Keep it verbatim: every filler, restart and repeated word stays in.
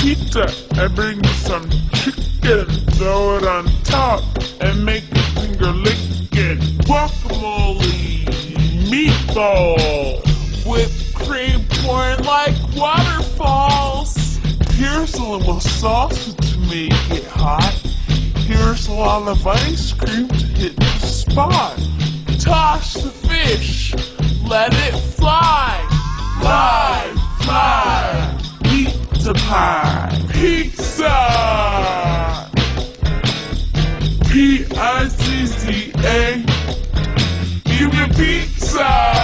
pizza and bring me some chicken. Throw it on top and make it finger licking. Guacamole, meatball, whipped cream pouring like waterfalls. Here's a little salsa to make it hot. Here's a lot of ice cream to hit the spot. Toss the fish, let it fly. Fly, fly, pizza pie, pizza. P I Z Z A, give me pizza.